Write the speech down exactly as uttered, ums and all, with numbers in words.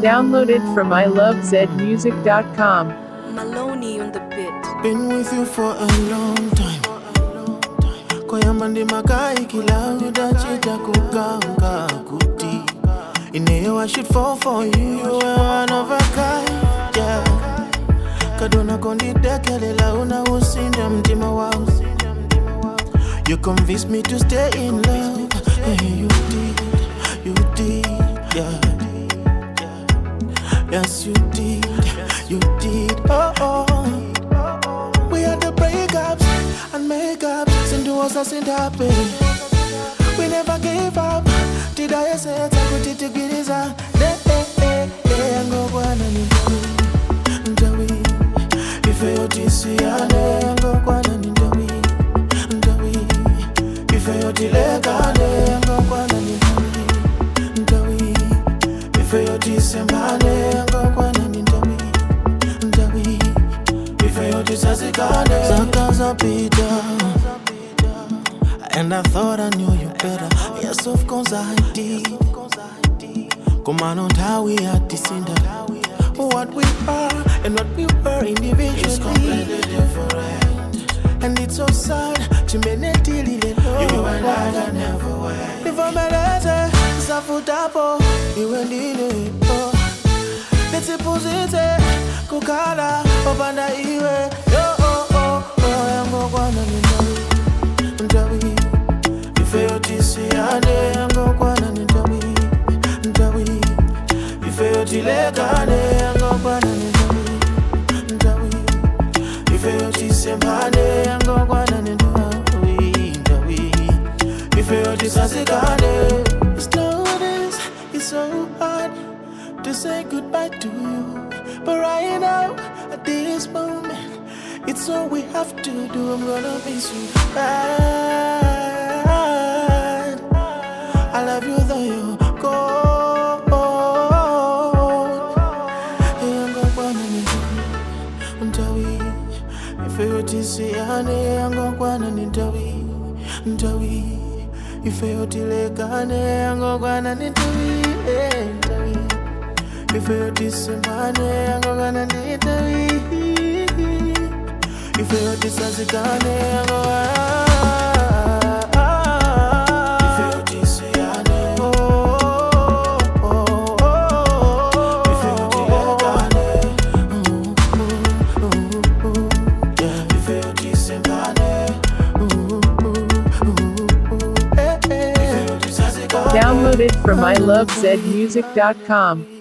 Downloaded from I love zed music dot com. Maloney on the beat. Been with you for a long time. Koyamba ndi makai kila udachita kukanga kuti. Ineyo I should fall for you. You were one of a kind, yeah. Kadona kondi dekelela una usinda mtima wangu. You convinced me to stay in love. Hey, you did, you did, yeah. Yes, you did, you did, oh, oh. We had the breakups and makeups, and do us in happy. We never gave up. Did I say I could take it is a day, day, day, and go one and do it. If you're this year, and go one and do it. Do it. If you're delayed, and go one and do it. If you're December, and go one and do it. Do it. If you're December, sometimes I'll be down. And I thought I knew you better. Yes, of course I did. Come on, on how we had this in the what we are and what we were individually is completely different. And it's so sad. You and I can never wait. If I'm a letter, it's a foot up. You and it. Let's suppose it's a Kukala. Open the ear. Oh, oh, oh, oh. I'm going to go. If you're this year, I'm going to go. If you're delayed, I'm going to go. If you're December, I'm going to go. If you're December, it's nowadays, it's so hard to say goodbye to you. But right now, at this moment, it's all we have to do. I'm gonna miss you bad. I love you though you're cold. Hey, I'm gonna do it. If you're this year, I'm gonna do it. If you're delayed, I'm gonna do it. If you're December, I'm gonna do it. If you're December, I'm gonna Downloaded from I love zed music dot com.